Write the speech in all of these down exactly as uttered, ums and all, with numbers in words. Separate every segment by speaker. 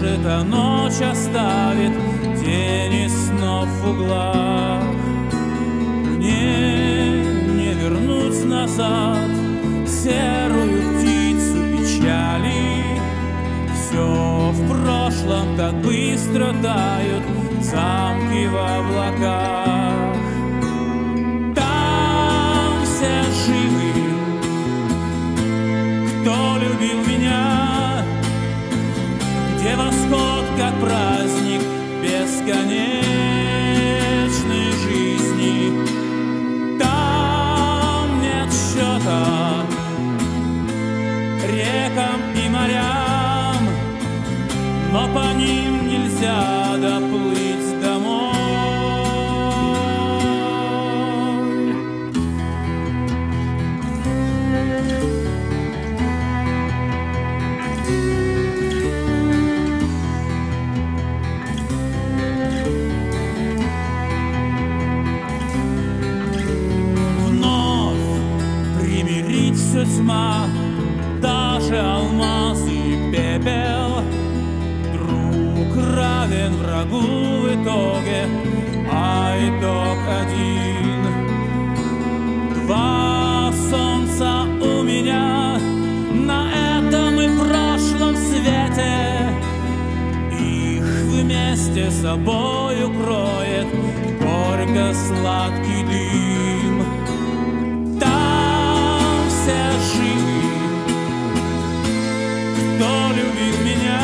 Speaker 1: прожит, а ночь оставит тени снов в углах. Мне не вернуть назад серую птицу печали. Все в прошлом так быстро тают замки в облаках. Там все живы, кто любил меня, где восход как праздник бесконечной жизни. Там нет счета рекам и морям, но по ним нельзя доплыть домой. Вновь примириться тьма, даже алмаз и пепел. Равен врагу в итоге, а итог один. Два солнца у меня на этом и прошлом свете. Их вместе с собой укроет горько-сладкий дым. Там все живы, кто любил меня,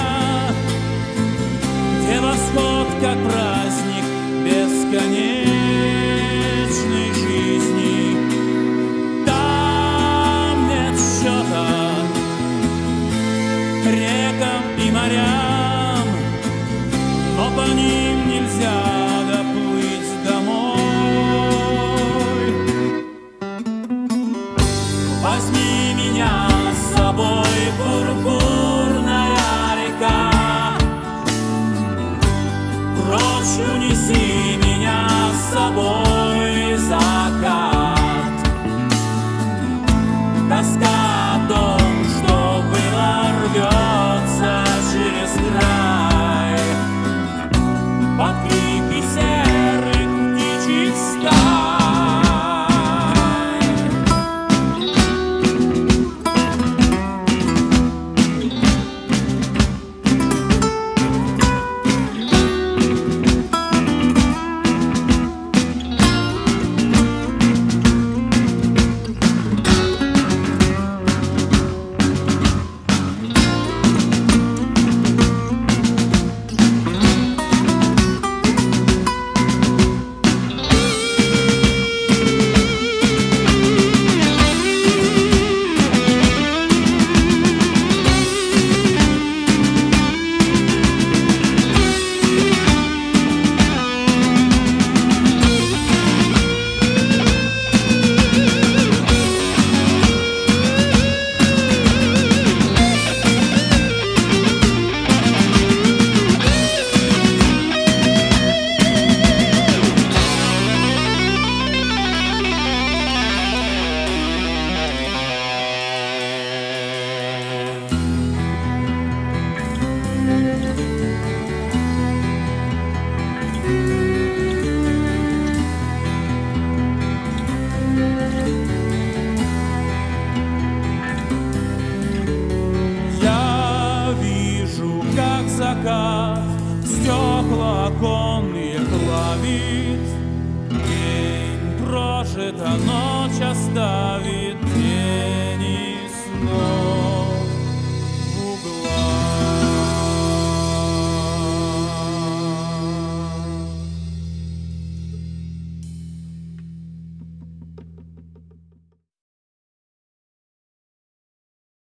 Speaker 1: где восход как праздник бесконечной жизни. Там нет счета рекам и морям, но по ним нельзя доплыть домой. Возьми меня с собой, пурпурная река, прочь унеси меня с собой, закат. Тоска о том, что было, рвется через край под крики серых птичьих стай. Закат стекла оконные плавит, день прожит, а ночь оставит тени снов.